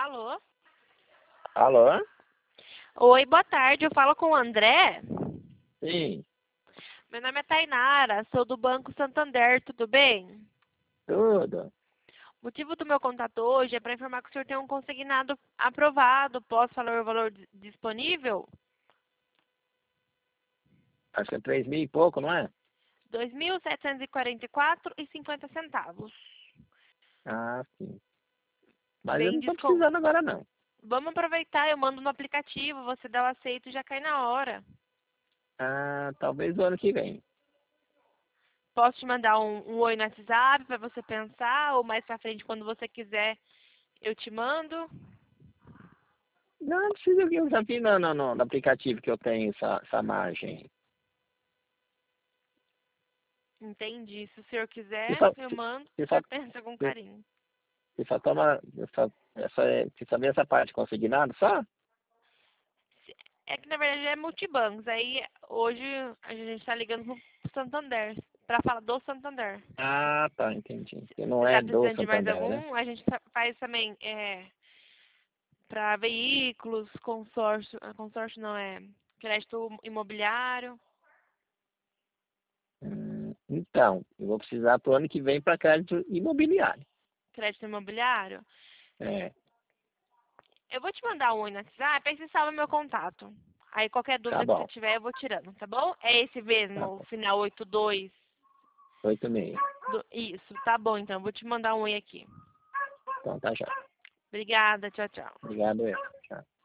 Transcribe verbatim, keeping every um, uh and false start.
Alô? Alô? Oi, boa tarde. Eu falo com o André. Sim, Meu nome é Tainara, sou do Banco Santander, tudo bem? tudo. O motivo do meu contato hoje é para informar que o senhor tem um consignado aprovado. Posso falar o valor di- disponível? Acho que é três mil e pouco, não é? dois mil setecentos e quarenta e quatro reais e cinquenta centavos. Ah, sim. Mas eu Vem não tô desconto. precisando agora, não. Vamos aproveitar, eu mando no aplicativo, você dá o aceito e já cai na hora. Ah, talvez o ano que vem. Posso te mandar um, um oi no WhatsApp para você pensar, ou mais pra frente, quando você quiser, eu te mando. Não, não precisa que eu já vi no, no, no, no aplicativo que eu tenho essa, essa margem. Entendi. Se o senhor Você quiser, só, eu mando, você o só, senhor pensa com você carinho. você só toma. Você só, essa, é- você só vê essa parte consignado só? É que na verdade é multibancos. Aí hoje a gente está ligando pro Santander, para falar do Santander. Ah, tá, entendi. Que não Você é está do precisando de mais Santander, né? algum? A gente fa- faz também é, para veículos, consórcio, ah, consórcio não é crédito imobiliário, Hum, então, eu vou precisar pro ano que vem para crédito imobiliário. crédito imobiliário. É, Eu vou te mandar um oi no WhatsApp, aí você salva meu contato. Aí qualquer tá dúvida que você bom, tiver, eu vou tirando, tá bom? É esse tá mesmo, o bom. final oito dois. Oito e meio. Do... Isso, tá bom então. Vou te mandar um oi aqui. Então tá já. Obrigada, tchau, tchau. Obrigado, eu. Tchau.